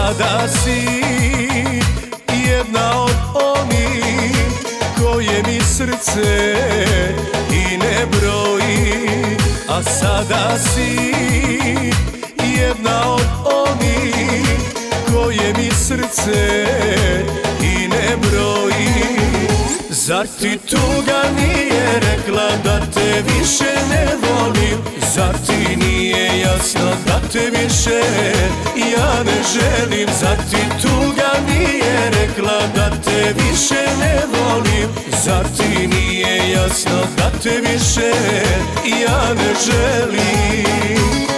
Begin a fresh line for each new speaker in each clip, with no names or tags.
sada si jedna od onih koje mi srce i ne broji. A sada si jedna od onih koje mi srce i ne broji. Zar ti tuga nije rekla da te više ne volim? Zar ti nije jasno da te više ja ne želim? Zar ti tuga nije rekla da te više ne volim? Zar ti nije jasno da te više ja ne želim?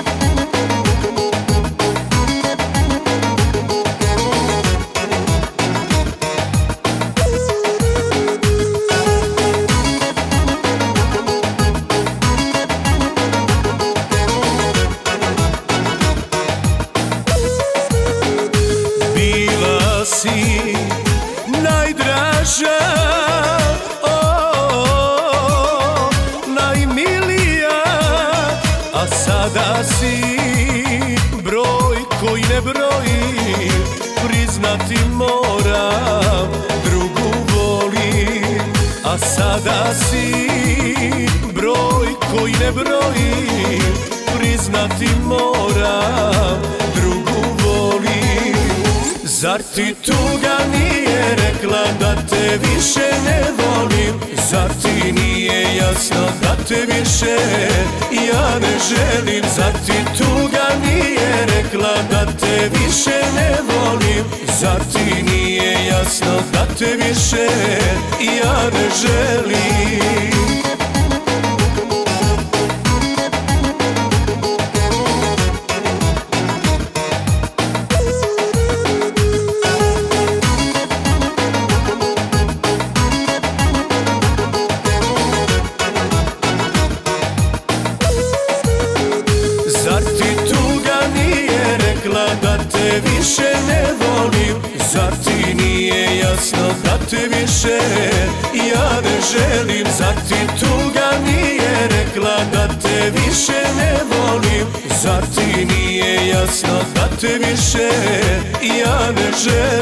Bila si najdraža, najmilija, a sada si broj koji ne broji. Priznati moram, drugu volim. A sada si broj koji ne broji. Priznati moram, drugu volim. Zar ti tuga nije rekla da te više ne volim? Zar ti nije jasno da te više ja ne želim? Zar ti tuga nije rekla da te više ne volim? Zar ti nije jasno da te više ja ne želim? Zar ti tuga nije rekla da te više ne volim? Zar ti nije jasno da te više ja ne želim? Zar ti tuga nije rekla da te više ne volim? Zar ti nije jasno da te više ja ne želim?